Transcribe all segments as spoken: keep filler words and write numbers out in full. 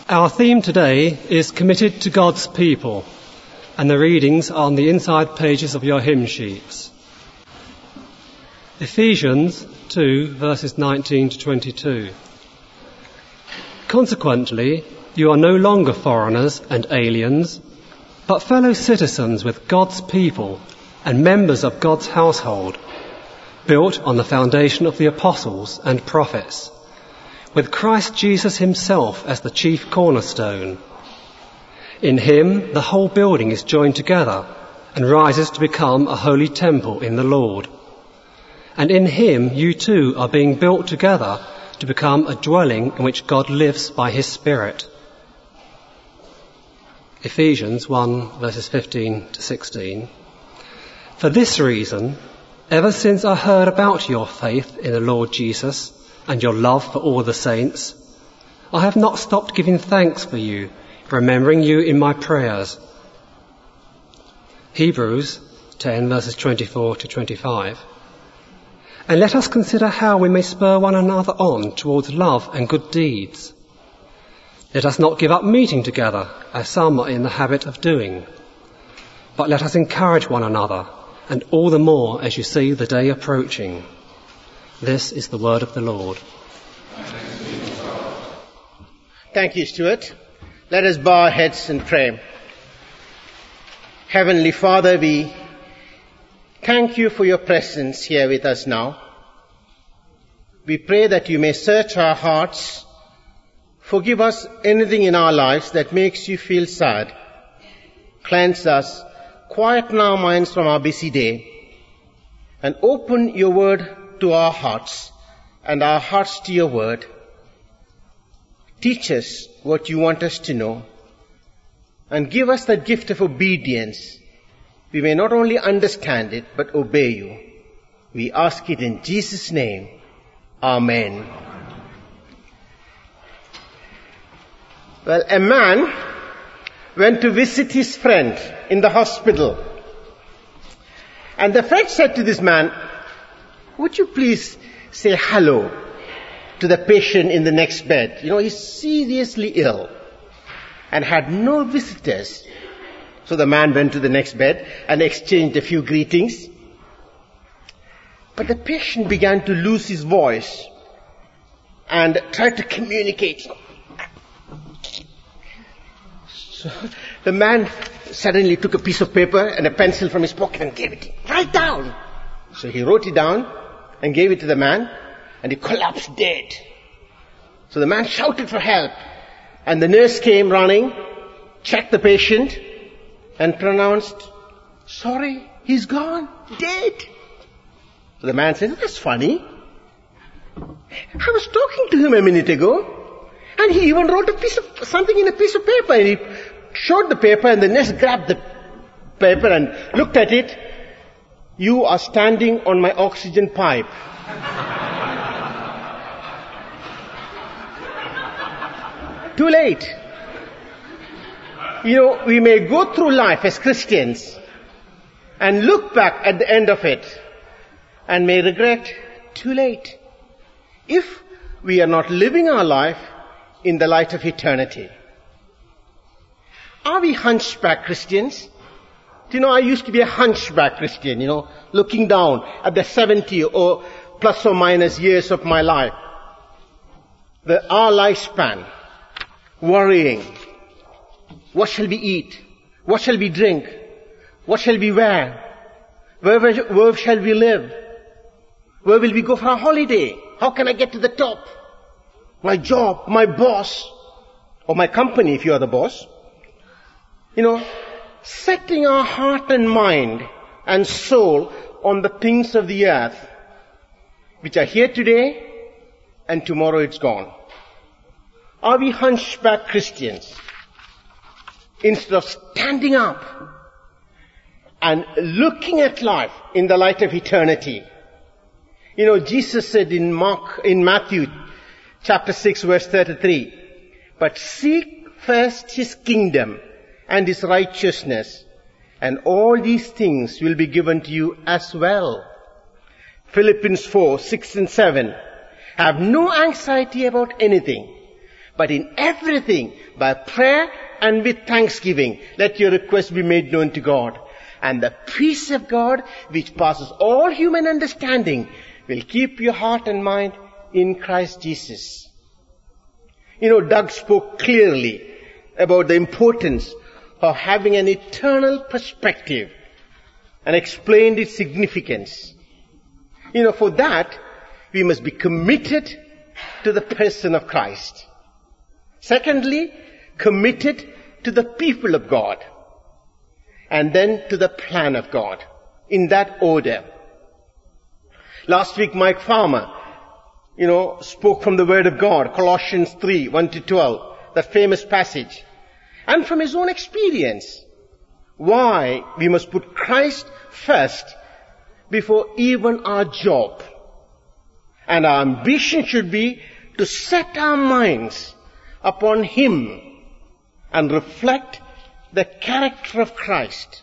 Our theme today is committed to God's people, and the readings are on the inside pages of your hymn sheets. Ephesians two, verses nineteen to twenty-two. Consequently, you are no longer foreigners and aliens, but fellow citizens with God's people and members of God's household, built on the foundation of the apostles and prophets, with Christ Jesus himself as the chief cornerstone. In him, the whole building is joined together and rises to become a holy temple in the Lord. And in him, you too are being built together to become a dwelling in which God lives by his Spirit. Ephesians one, verses fifteen to sixteen. For this reason, ever since I heard about your faith in the Lord Jesus and your love for all the saints, I have not stopped giving thanks for you, remembering you in my prayers. Hebrews ten, verses twenty-four to twenty-five. And let us consider how we may spur one another on towards love and good deeds. Let us not give up meeting together, as some are in the habit of doing, but let us encourage one another, and all the more as you see the day approaching. This is the word of the Lord. Thank you, Stuart. Let us bow our heads and pray. Heavenly Father, we thank you for your presence here with us now. We pray that you may search our hearts, forgive us anything in our lives that makes you feel sad, cleanse us, quieten our minds from our busy day, and open your word to our hearts and our hearts to your word. Teach us what you want us to know, and give us that gift of obedience. We may not only understand it, but obey you. We ask it in Jesus' name. Amen. Well, a man went to visit his friend in the hospital. And the friend said to this man, would you please say hello to the patient in the next bed? You know, he's seriously ill and had no visitors. So the man went to the next bed and exchanged a few greetings. But the patient began to lose his voice and tried to communicate. So the man suddenly took a piece of paper and a pencil from his pocket and gave it to him. Write down. So he wrote it down and gave it to the man, and he collapsed dead. So the man shouted for help, and the nurse came running, checked the patient, and pronounced, sorry, he's gone, dead. So the man said, that's funny. I was talking to him a minute ago, and he even wrote a piece of, something in a piece of paper, and he showed the paper, and the nurse grabbed the paper and looked at it. You are standing on my oxygen pipe. Too late. You know, we may go through life as Christians and look back at the end of it and may regret, too late, if we are not living our life in the light of eternity. Are we hunchback Christians? You know, I used to be a hunchback Christian, you know, looking down at the seventy or plus or minus years of my life. The, our lifespan, worrying. What shall we eat? What shall we drink? What shall we wear? Where, where, where shall we live? Where will we go for our holiday? How can I get to the top? My job, my boss, or my company if you are the boss. You know, setting our heart and mind and soul on the things of the earth, which are here today and tomorrow it's gone. Are we hunchback Christians? Instead of standing up and looking at life in the light of eternity. You know, Jesus said in Mark, in Matthew chapter six verse thirty-three, but seek first his kingdom and his righteousness, and all these things will be given to you as well. Philippians four, six and seven. Have no anxiety about anything, But in everything, by prayer and with thanksgiving, let your requests be made known to God. And the peace of God, which passes all human understanding, will keep your heart and mind in Christ Jesus. You know, Doug spoke clearly about the importance of having an eternal perspective and explained its significance. You know, for that, we must be committed to the person of Christ. Secondly, committed to the people of God. And then to the plan of God. In that order. Last week, Mike Farmer, you know, spoke from the Word of God, Colossians three, one to twelve, that famous passage. And from his own experience, why we must put Christ first before even our job. And our ambition should be to set our minds upon Him and reflect the character of Christ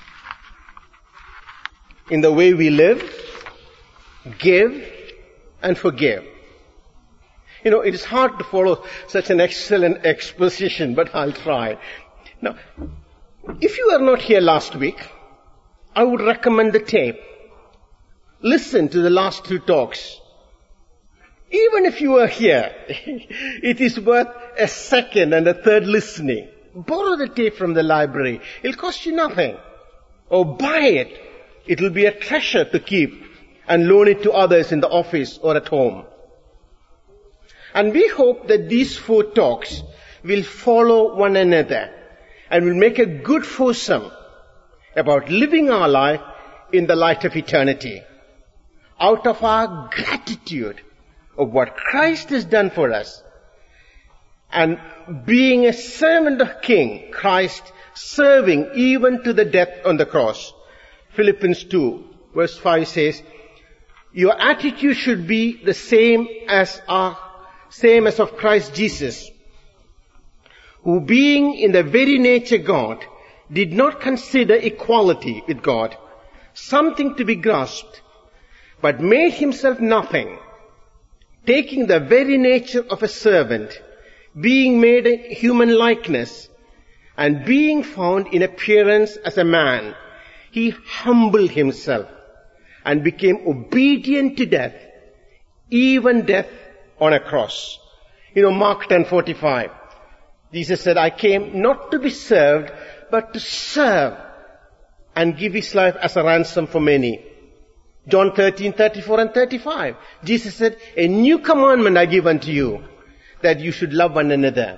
in the way we live, give, and forgive. You know, it is hard to follow such an excellent exposition, but I'll try. Now, if you were not here last week, I would recommend the tape. Listen to the last two talks. Even if you were here, it is worth a second and a third listening. Borrow the tape from the library. It'll cost you nothing. Or buy it. It'll be a treasure to keep and loan it to others in the office or at home. And we hope that these four talks will follow one another and will make a good foursome about living our life in the light of eternity. Out of our gratitude of what Christ has done for us. And being a servant of King, Christ serving even to the death on the cross. Philippians two, verse five says, your attitude should be the same as our, same as of Christ Jesus, who being in the very nature God, did not consider equality with God something to be grasped, but made himself nothing, taking the very nature of a servant, being made a human likeness, and being found in appearance as a man, he humbled himself and became obedient to death, even death on a cross. You know, Mark ten forty-five, Jesus said, I came not to be served, but to serve and give his life as a ransom for many. John thirteen thirty-four and thirty-five, Jesus said, a new commandment I give unto you, that you should love one another,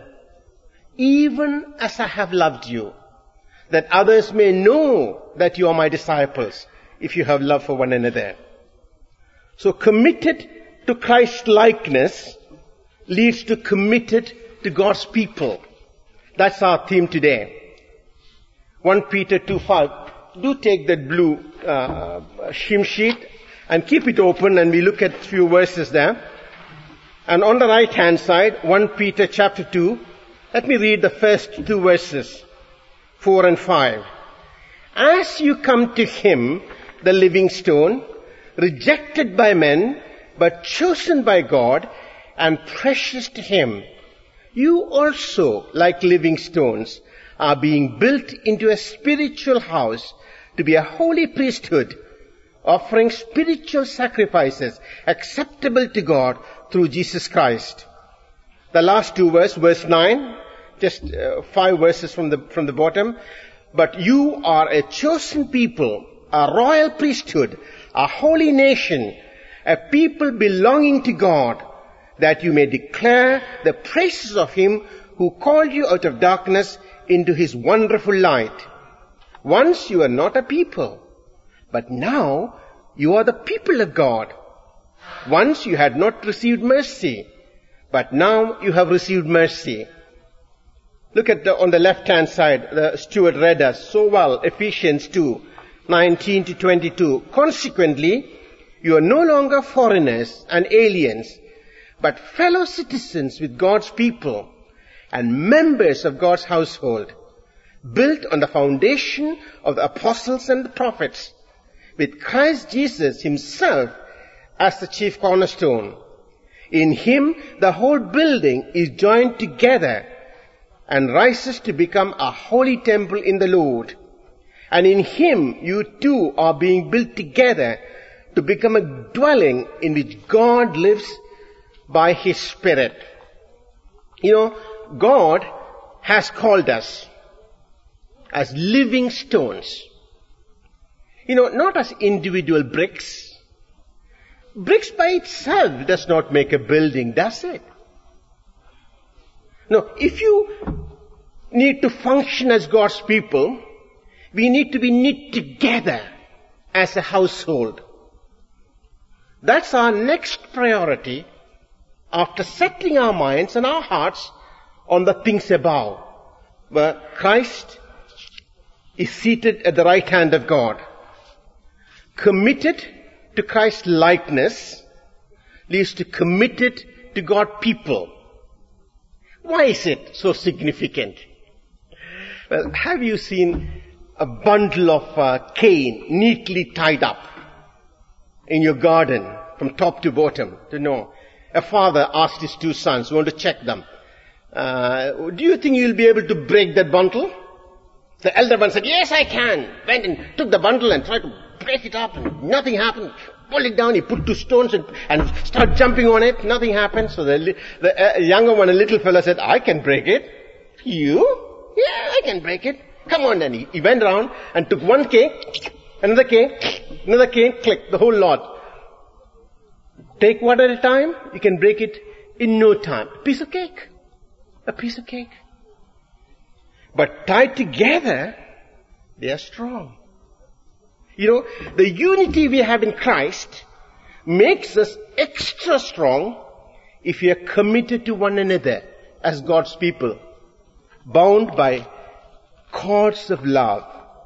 even as I have loved you, that others may know that you are my disciples, if you have love for one another. So committed to Christ's likeness leads to committed to God's people. That's our theme today. First Peter two five. Do take that blue uh, hymn sheet and keep it open, and we look at a few verses there. And on the right hand side, First Peter chapter two, let me read the first two verses, four and five. As you come to him, the living stone, rejected by men, but chosen by God and precious to him, you also, like living stones, are being built into a spiritual house to be a holy priesthood, offering spiritual sacrifices acceptable to God through Jesus Christ. The last two verses, verse nine, just uh, five verses from the, from the bottom. But you are a chosen people, a royal priesthood, a holy nation, a people belonging to God, that you may declare the praises of him who called you out of darkness into his wonderful light. Once you were not a people, but now you are the people of God. Once you had not received mercy, but now you have received mercy. Look at the, on the left-hand side, the steward read us so well, Ephesians two, nineteen to twenty-two. Consequently, you are no longer foreigners and aliens, but fellow citizens with God's people and members of God's household, built on the foundation of the apostles and the prophets, with Christ Jesus himself as the chief cornerstone, In him, the whole building is joined together and rises to become a holy temple in the Lord. And in him, you too are being built together to become a dwelling in which God lives by his Spirit. You know, God has called us as living stones. You know, not as individual bricks. Bricks by itself does not make a building, does it? No, if you need to function as God's people, we need to be knit together as a household. That's our next priority after settling our minds and our hearts on the things above, where Christ is seated at the right hand of God. Committed to Christ's likeness leads to committed to God people. Why is it so significant? Well, have you seen a bundle of uh, cane neatly tied up in your garden from top to bottom? To know. A father asked his two sons, want to check them. Uh, do you think you'll be able to break that bundle? The elder one said, yes, I can. Went and took the bundle and tried to break it up and nothing happened. Pulled it down, he put two stones and, and started jumping on it. Nothing happened. So the, the uh, younger one, a little fella said, I can break it. You? Yeah, I can break it. Come on then. He, he went around and took one cane, another cane, another cane, click, the whole lot. Take one at a time, you can break it in no time. A piece of cake. A piece of cake. But tied together, they are strong. You know, the unity we have in Christ makes us extra strong if we are committed to one another as God's people, bound by cords of love.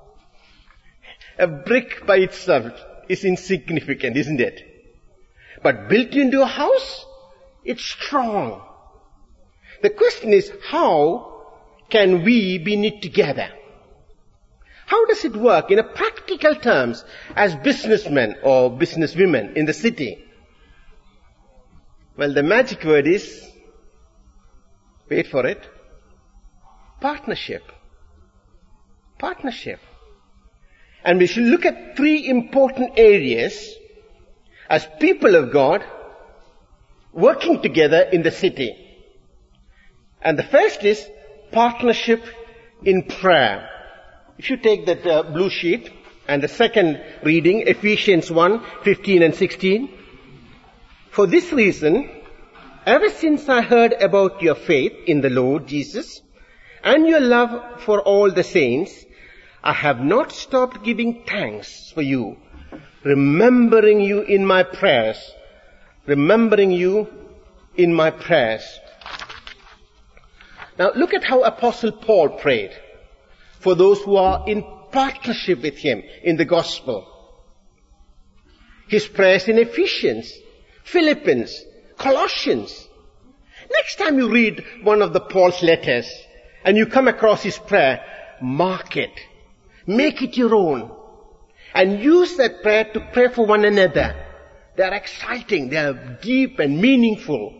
A brick by itself is insignificant, isn't it? But built into a house, it's strong. The question is, how can we be knit together? How does it work in a practical terms as businessmen or businesswomen in the city? Well, the magic word is, wait for it, partnership. Partnership. And we should look at three important areas as people of God working together in the city. And the first is partnership in prayer. If you take that uh, blue sheet and the second reading, Ephesians one, fifteen and sixteen. For this reason, ever since I heard about your faith in the Lord Jesus and your love for all the saints, I have not stopped giving thanks for you, remembering you in my prayers, remembering you in my prayers. Now look at how Apostle Paul prayed for those who are in partnership with him in the gospel. His prayers in Ephesians, Philippians, Colossians. Next time you read one of the Paul's letters and you come across his prayer, mark it. Make it your own. And use that prayer to pray for one another. They are exciting. They are deep and meaningful.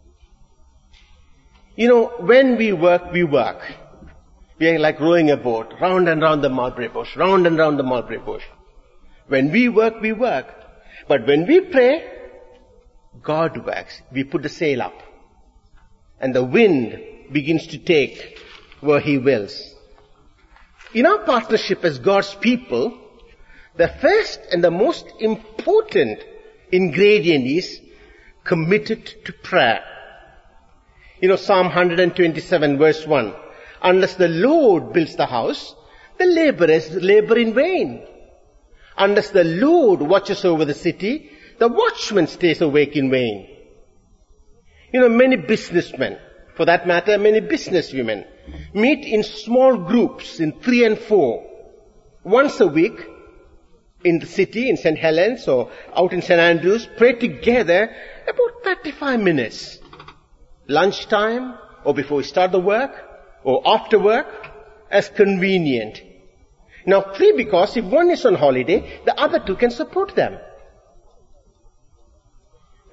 You know, when we work, we work. We are like rowing a boat, round and round the mulberry bush, round and round the mulberry bush. When we work, we work. But when we pray, God works. We put the sail up. And the wind begins to take where he wills. In our partnership as God's people, the first and the most important ingredient is committed to prayer. You know, Psalm one twenty-seven verse one. Unless the Lord builds the house, the laborers labor in vain. Unless the Lord watches over the city, the watchman stays awake in vain. You know, many businessmen, for that matter, many businesswomen, meet in small groups in three and four, once a week, in the city, in Saint Helens or out in Saint Andrews, pray together about thirty-five minutes. Lunchtime, or before we start the work, or after work, as convenient. Now, three because if one is on holiday, the other two can support them.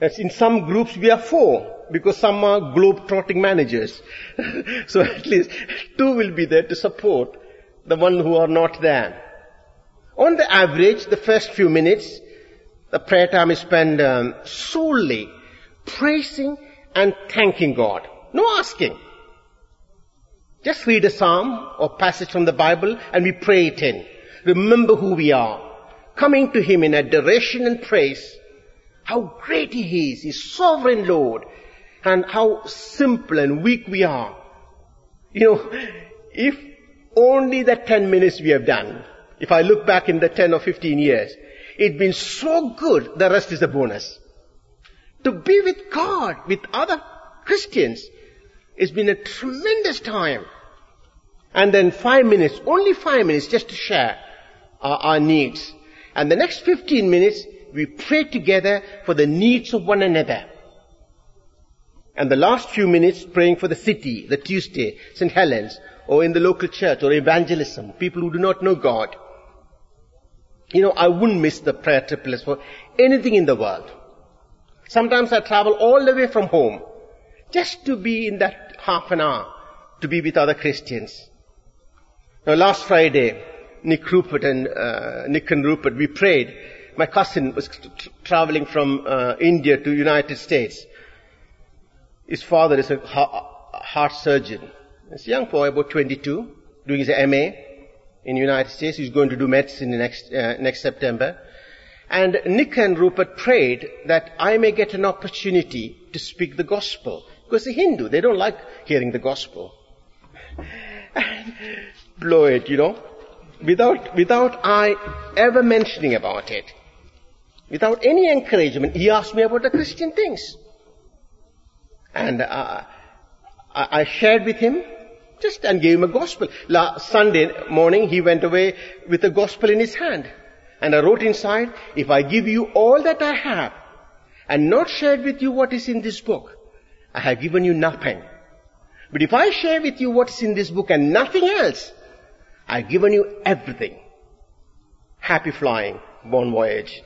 As in some groups we are four, because some are globe-trotting managers. So at least two will be there to support the one who are not there. On the average, the first few minutes, the prayer time is spent um, solely praising and thanking God. No asking. Just read a psalm or passage from the Bible and we pray it in. Remember who we are. Coming to Him in adoration and praise. How great He is, He's sovereign Lord. And how simple and weak we are. You know, if only the ten minutes we have done, if I look back in the ten or fifteen years, it's been so good, the rest is a bonus. To be with God, with other Christians, it's been a tremendous time. And then five minutes, only five minutes just to share our, our needs. And the next fifteen minutes, we pray together for the needs of one another. And the last few minutes praying for the city, the Tuesday, Saint Helens, or in the local church, or evangelism, people who do not know God. You know, I wouldn't miss the prayer triplets for anything in the world. Sometimes I travel all the way from home just to be in that half an hour to be with other Christians. Now last Friday, Nick Rupert and uh, Nick and Rupert, we prayed. My cousin was t- traveling from uh, India to United States. His father is a heart surgeon. He's a young boy, about twenty-two, doing his M A in the United States. He's going to do medicine next uh, next September. And Nick and Rupert prayed that I may get an opportunity to speak the gospel. Because the Hindu, they don't like hearing the gospel. Blow it, you know. Without, without I ever mentioning about it. Without any encouragement, he asked me about the Christian things. And uh, I, I shared with him just and gave him a gospel. Last Sunday morning, he went away with the gospel in his hand. And I wrote inside, if I give you all that I have and not shared with you what is in this book, I have given you nothing. But if I share with you what is in this book and nothing else, I've given you everything. Happy flying, bon voyage.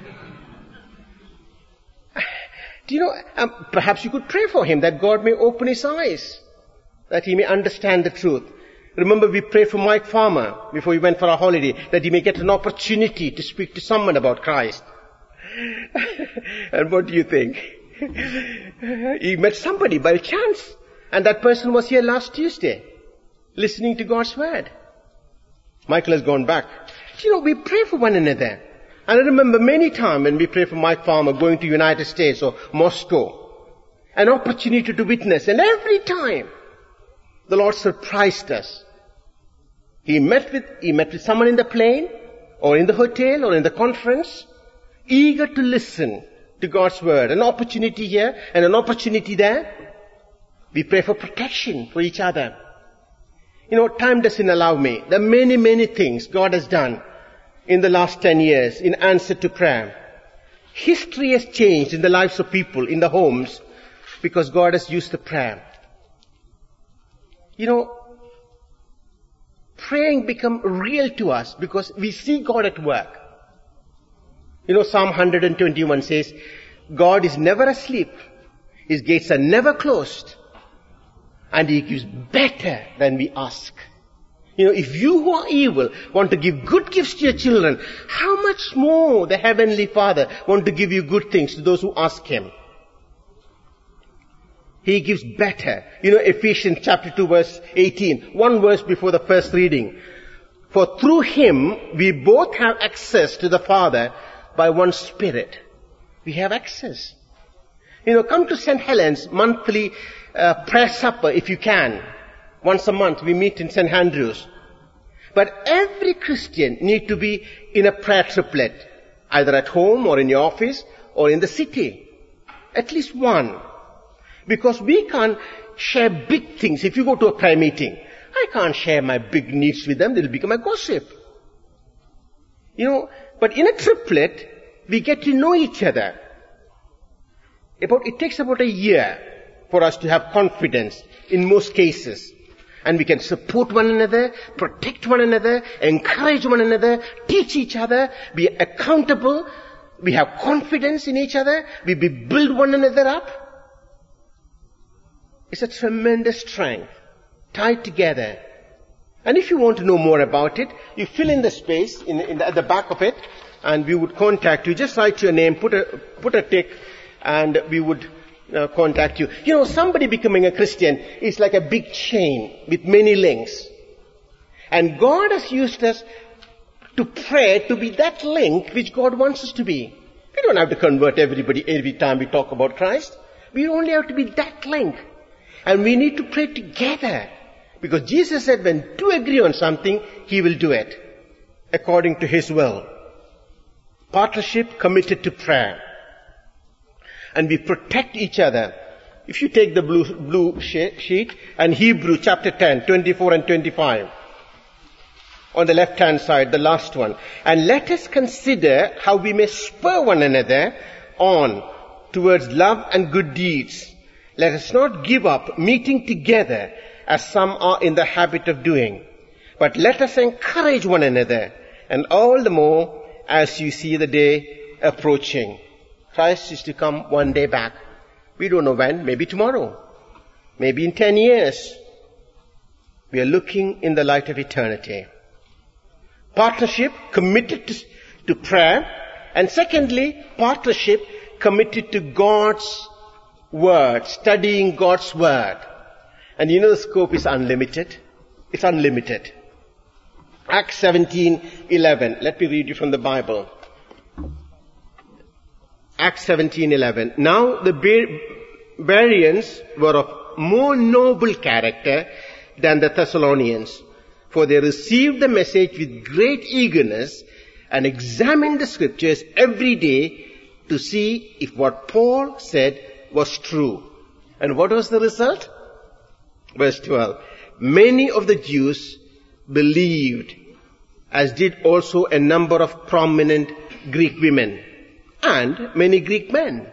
Do you know, um, perhaps you could pray for him that God may open his eyes, that he may understand the truth. Remember, we prayed for Mike Farmer before we went for our holiday, that he may get an opportunity to speak to someone about Christ. And what do you think? He met somebody by chance, and that person was here last Tuesday, listening to God's word. Michael has gone back. You know, we pray for one another. And I remember many times when we pray for Mike Farmer going to United States or Moscow, an opportunity to witness, and every time the Lord surprised us. He met with, he met with someone in the plane, or in the hotel, or in the conference, eager to listen to God's word. An opportunity here, and an opportunity there. We pray for protection for each other. You know, time doesn't allow me. There are many, many things God has done in the last ten years in answer to prayer. History has changed in the lives of people, in the homes, because God has used the prayer. You know, praying become real to us because we see God at work. You know, Psalm one twenty-one says, God is never asleep. His gates are never closed. And He gives better than we ask. You know, if you who are evil want to give good gifts to your children, how much more the Heavenly Father want to give you good things to those who ask Him? He gives better. You know, Ephesians chapter two verse eighteen, one verse before the first reading. For through Him we both have access to the Father by one Spirit. We have access. You know, come to Saint Helens monthly uh, prayer supper if you can. Once a month we meet in Saint Andrews. But every Christian need to be in a prayer triplet, either at home or in your office or in the city. At least one. Because we can't share big things. If you go to a prayer meeting, I can't share my big needs with them. They'll become a gossip. You know, but in a triplet, we get to know each other. About, it takes about a year for us to have confidence in most cases. And we can support one another, protect one another, encourage one another, teach each other, be accountable, we have confidence in each other, we build one another up. It's a tremendous strength, tied together. And if you want to know more about it, you fill in the space in, in the, at the back of it, and we would contact you. Just write your name, put a, put a tick, and we would uh, contact you. You know, somebody becoming a Christian is like a big chain with many links. And God has used us to pray to be that link which God wants us to be. We don't have to convert everybody every time we talk about Christ. We only have to be that link. And we need to pray together. Because Jesus said when two agree on something, He will do it. According to His will. Partnership committed to prayer. And we protect each other. If you take the blue, blue sheet and Hebrew chapter ten, twenty-four and twenty-five. On the left hand side, the last one. And let us consider how we may spur one another on towards love and good deeds. Let us not give up meeting together as some are in the habit of doing. But let us encourage one another, and all the more as you see the day approaching. Christ is to come one day back. We don't know when, maybe tomorrow, maybe in ten years. We are looking in the light of eternity. Partnership committed to, to prayer. And secondly, partnership committed to God's Word, studying God's Word. And you know the scope is unlimited. It's unlimited. Acts seventeen eleven. Let me read you from the Bible. Acts seventeen eleven. Now the Bereans were of more noble character than the Thessalonians, for they received the message with great eagerness and examined the scriptures every day to see if what Paul said was true. And what was the result? Verse twelve. Many of the Jews believed, as did also a number of prominent Greek women and many Greek men.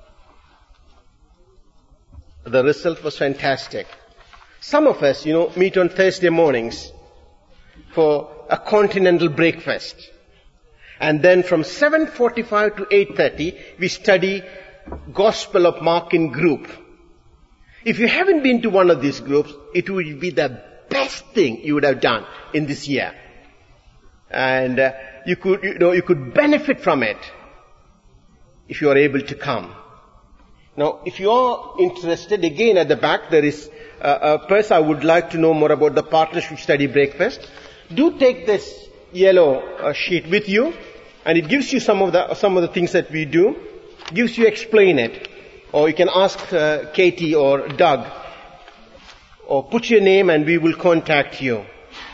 The result was fantastic. Some of us, you know, meet on Thursday mornings for a continental breakfast. And then from seven forty-five to eight thirty, we study Gospel of Mark in group. If you haven't been to one of these groups, it would be the best thing you would have done in this year. And uh, you could, you know, you could benefit from it if you are able to come. Now, if you are interested, again at the back there is uh, a person I would like to know more about the Partnership Study Breakfast. Do take this yellow uh, sheet with you, and it gives you some of the some of the things that we do. Gives you explain it, or you can ask uh, Katie or Doug, or put your name and we will contact you.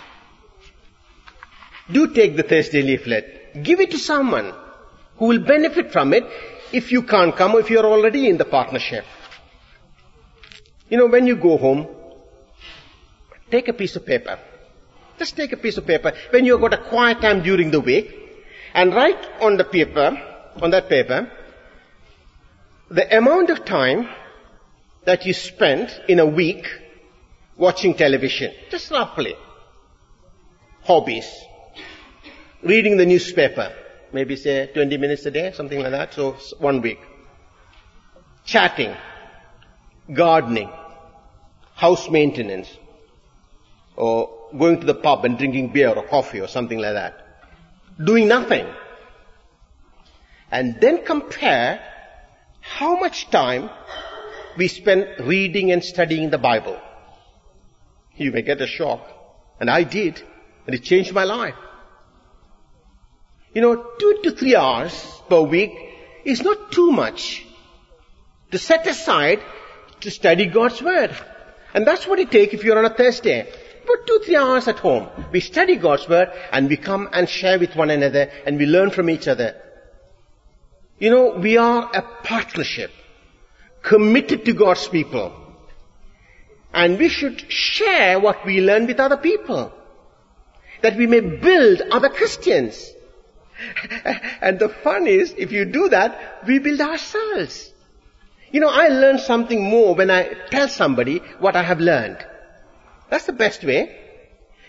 Do take the Thursday leaflet. Give it to someone who will benefit from it if you can't come or if you're already in the partnership. You know, when you go home, take a piece of paper. Just take a piece of paper when you've got a quiet time during the week, and write on the paper, on that paper, the amount of time that you spent in a week watching television. Just roughly. Hobbies. Reading the newspaper. Maybe say twenty minutes a day, something like that. So one week. Chatting. Gardening. House maintenance. Or going to the pub and drinking beer or coffee or something like that. Doing nothing. And then compare how much time we spend reading and studying the Bible. You may get a shock. And I did. And it changed my life. You know, two to three hours per week is not too much to set aside to study God's Word. And that's what it takes if you're on a Thursday. Put two, three hours at home. We study God's Word and we come and share with one another and we learn from each other. You know, we are a partnership committed to God's people. And we should share what we learn with other people. That we may build other Christians. And the fun is, if you do that, we build ourselves. You know, I learn something more when I tell somebody what I have learned. That's the best way.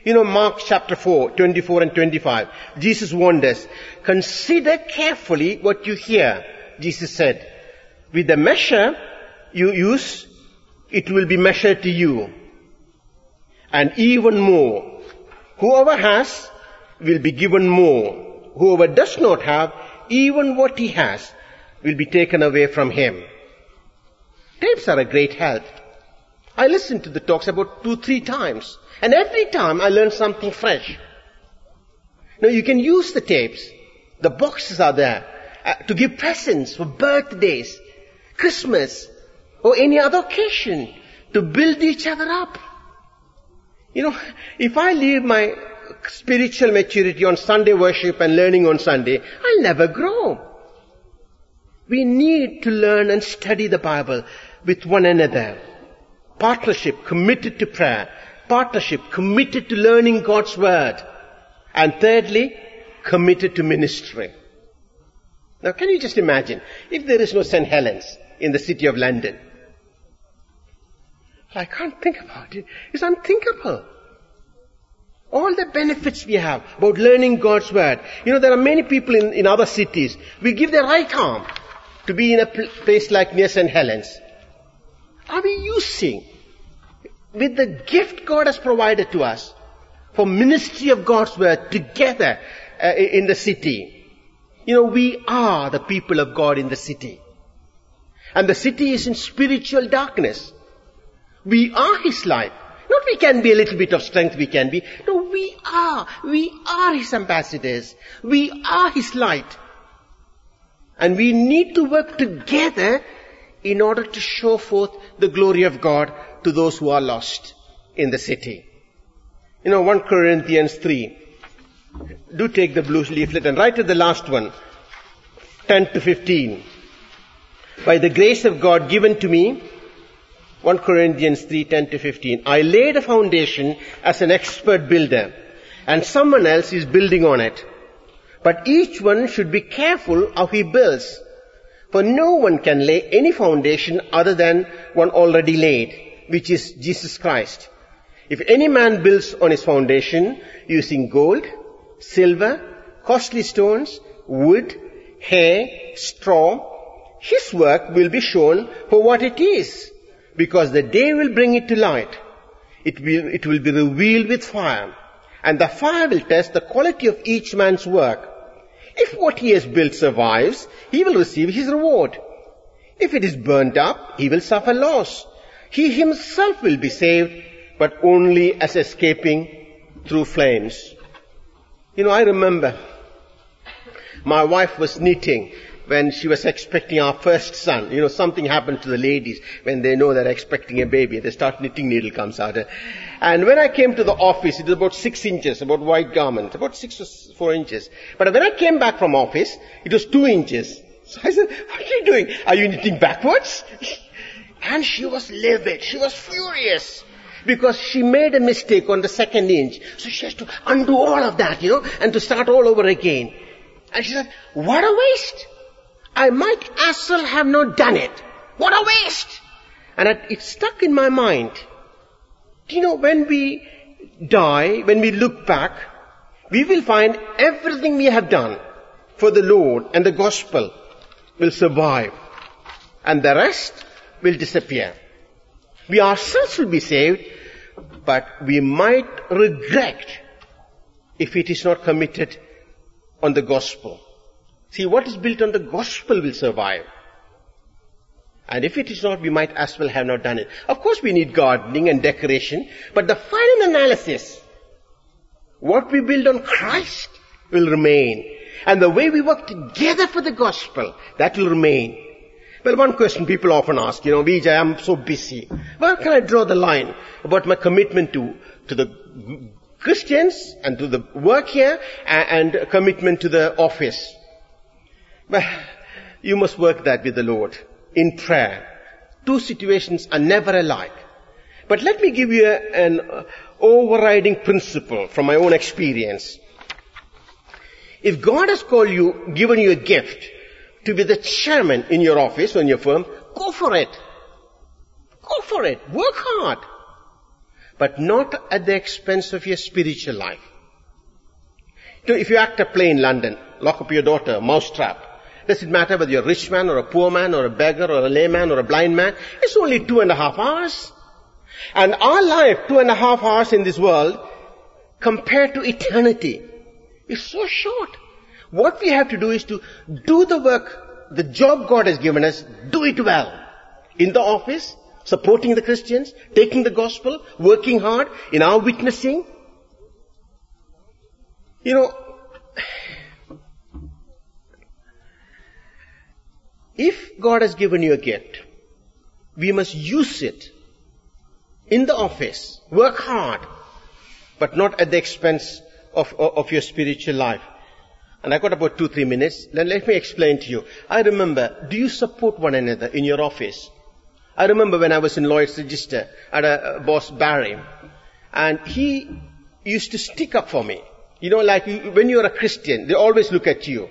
You know, Mark chapter four, twenty-four and twenty-five. Jesus warned us, consider carefully what you hear. Jesus said, with the measure you use, it will be measured to you. And even more. Whoever has will be given more. Whoever does not have, even what he has will be taken away from him. Tapes are a great help. I listened to the talks about two, three times. And every time I learn something fresh. Now you can use the tapes. The boxes are there uh, to give presents for birthdays, Christmas, or any other occasion, to build each other up. You know, if I leave my spiritual maturity on Sunday worship and learning on Sunday, I'll never grow. We need to learn and study the Bible with one another. Partnership committed to prayer. Partnership committed to learning God's Word. And thirdly, committed to ministry. Now can you just imagine, if there is no Saint Helens in the city of London? I can't think about it. It's unthinkable. All the benefits we have about learning God's Word. You know, there are many people in, in other cities. We give their right arm to be in a pl- place like near Saint Helens. Are we using, with the gift God has provided to us, for ministry of God's Word together uh, in the city? You know, we are the people of God in the city. And the city is in spiritual darkness. We are His light. Not we can be a little bit of strength, we can be. No, we are. We are His ambassadors. We are His light. And we need to work together in order to show forth the glory of God to those who are lost in the city. You know, First Corinthians three. Do take the blue leaflet and write to the last one, ten to fifteen. By the grace of God given to me, First Corinthians three, ten to fifteen. I laid a foundation as an expert builder, and someone else is building on it. But each one should be careful how he builds. For no one can lay any foundation other than one already laid, which is Jesus Christ. If any man builds on his foundation using gold, silver, costly stones, wood, hay, straw, his work will be shown for what it is, because the day will bring it to light. It will, it will be revealed with fire, and the fire will test the quality of each man's work. If what he has built survives, he will receive his reward. If it is burnt up, he will suffer loss. He himself will be saved, but only as escaping through flames. You know, I remember my wife was knitting when she was expecting our first son. You know, something happened to the ladies when they know they're expecting a baby. They start knitting, needle comes out. And when I came to the office, it was about six inches, about white garment, about six or four inches. But when I came back from office, it was two inches. So I said, what are you doing? Are you knitting backwards? And she was livid. She was furious. Because she made a mistake on the second inch. So she has to undo all of that, you know, and to start all over again. And she said, what a waste. I might as well have not done it. What a waste. And it, it stuck in my mind. Do you know, when we die, when we look back, we will find everything we have done for the Lord and the gospel will survive. And the rest will disappear. We ourselves will be saved, but we might regret if it is not committed on the gospel. See, what is built on the gospel will survive. And if it is not, we might as well have not done it. Of course we need gardening and decoration, but the final analysis, what we build on Christ will remain. And the way we work together for the gospel, that will remain. Well, one question people often ask, you know, Vijay, I'm so busy. Where can I draw the line about my commitment to, to the Christians and to the work here and, and commitment to the office? Well, you must work that with the Lord in prayer. Two situations are never alike. But let me give you a, an uh, overriding principle from my own experience. If God has called you, given you a gift to be the chairman in your office or in your firm, go for it. Go for it. Work hard. but not at the expense of your spiritual life. So if you act a play in London, lock up your daughter, mousetrap. Does it matter whether you're a rich man or a poor man or a beggar or a layman or a blind man? It's only two and a half hours. And our life, two and a half hours in this world, compared to eternity, is so short. What we have to do is to do the work, the job God has given us, do it well. In the office, supporting the Christians, taking the gospel, working hard, in our witnessing. You know, if God has given you a gift, we must use it in the office. Work hard, but not at the expense of, of, of your spiritual life. And I got about two, three minutes. Then let me explain to you. I remember, do you support one another in your office? I remember when I was in Lloyd's Register, I had a, a boss, Barry, and he used to stick up for me. You know, like when you're a Christian, they always look at you.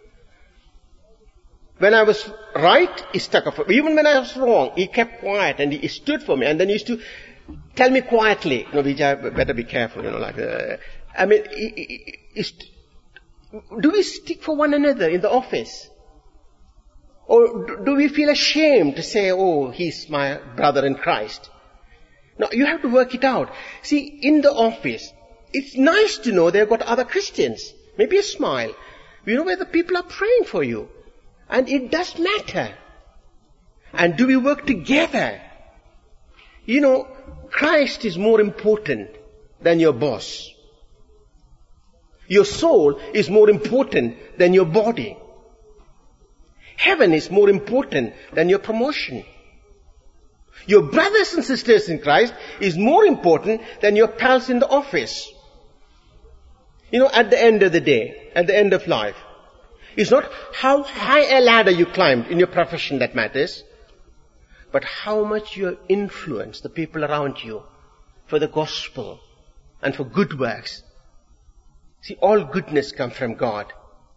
When I was right, he stuck up for me. Even when I was wrong, he kept quiet and he stood for me. And then he used to tell me quietly, you know, Vijay, better be careful, you know, like, uh, I mean, he, he, he st- do we stick for one another in the office? Or do we feel ashamed to say, oh, he's my brother in Christ? No, you have to work it out. See, in the office, it's nice to know they've got other Christians. Maybe a smile. You know where the people are praying for you. And it does matter. And do we work together? You know, Christ is more important than your boss. Your soul is more important than your body. Heaven is more important than your promotion. Your brothers and sisters in Christ is more important than your pals in the office. You know, at the end of the day, at the end of life, it's not how high a ladder you climbed in your profession that matters, but how much you have influenced the people around you for the gospel and for good works. See, all goodness comes from God.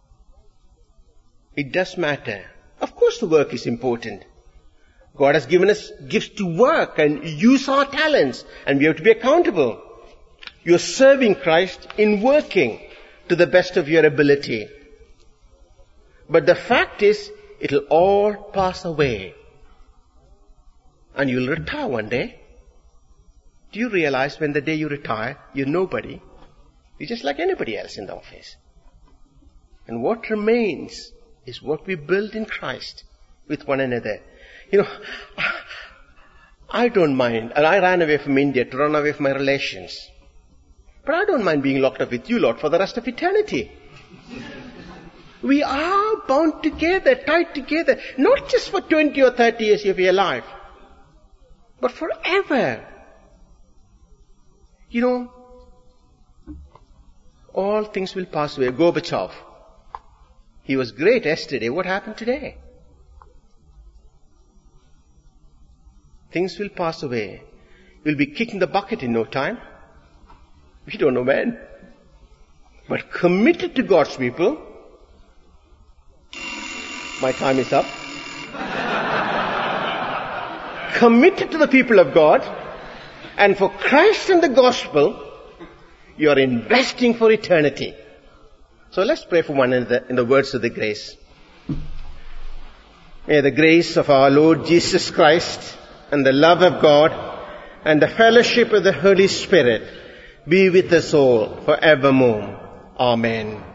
It does matter. Of course the work is important. God has given us gifts to work and use our talents, and we have to be accountable. You are serving Christ in working to the best of your ability. But the fact is, it'll all pass away. And you'll retire one day. Do you realize when the day you retire, you're nobody? You're just like anybody else in the office. And what remains is what we build in Christ with one another. You know, I don't mind, and I ran away from India to run away from my relations. But I don't mind being locked up with you, Lord, for the rest of eternity. We are bound together, tied together, not just for twenty or thirty years of your life, but forever. You know, all things will pass away. Gorbachev, he was great yesterday. What happened today? Things will pass away. We'll be kicking the bucket in no time. We don't know when. But committed to God's people. My time is up. Committed to the people of God. And for Christ and the gospel, you are investing for eternity. So let's pray for one another in the words of the grace. May the grace of our Lord Jesus Christ and the love of God and the fellowship of the Holy Spirit be with us all forevermore. Amen.